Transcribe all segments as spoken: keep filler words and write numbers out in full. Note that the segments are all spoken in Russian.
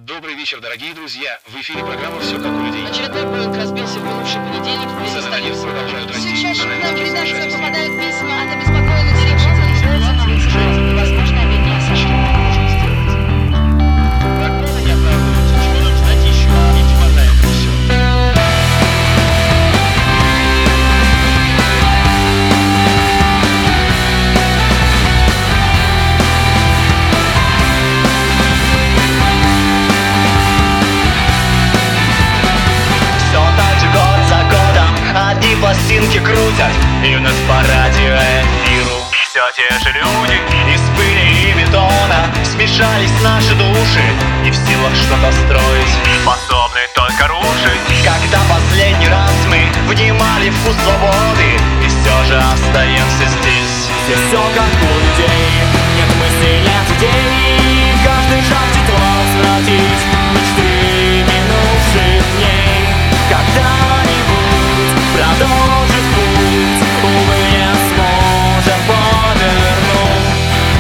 Добрый вечер, дорогие друзья. В эфире программа «Все как у людей». Очередной Боинг разбился в минувший понедельник в Цены на нефть продолжают расти. Все чаще к нам в редакцию попадают письма от обеспокоенных зрителей. Невозможно объединять США. Программа не оправдывается. Чего нам ждать еще? Не хватает и все. Одни пластинки крутят, и у нас по радиоэфиру все те же люди. Из пыли и бетона смешались наши души, и в силах что-то строить способны только рушить. Когда последний раз мы внимали вкус свободы, и все же остаемся здесь. Здесь все как у людей, нет мыслей, нет идей. Каждый жаждет возвратить мечты минувших дней. Когда-нибудь продолжит путь, увы, не сможем повернуть.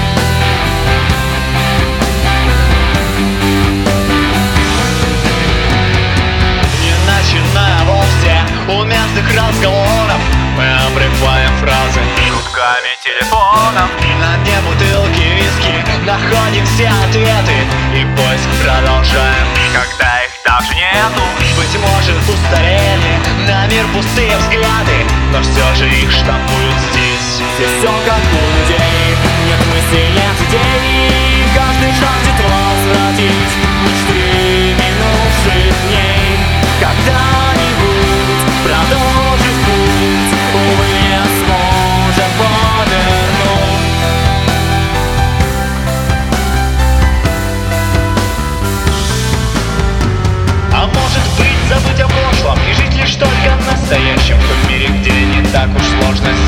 Не начиная вовсе уместных разговоров, мы обрываем фразы гудками телефонов. На дне бутылки виски находим все ответы, и поиск продолжаем, когда их даже нету. Быть может, устарели на мир пустые взгляды, но все же их штампуют здесь. Здесь все как у людей, нет мыслей, нет идей. Каждый жаждет возвратить мечты минувших дней. Когда-нибудь продолжит путь, увы, не сможем повернуть. А может быть, забыть о прошлом и жить лишь только настоящим, в том мире, где не так уж сложно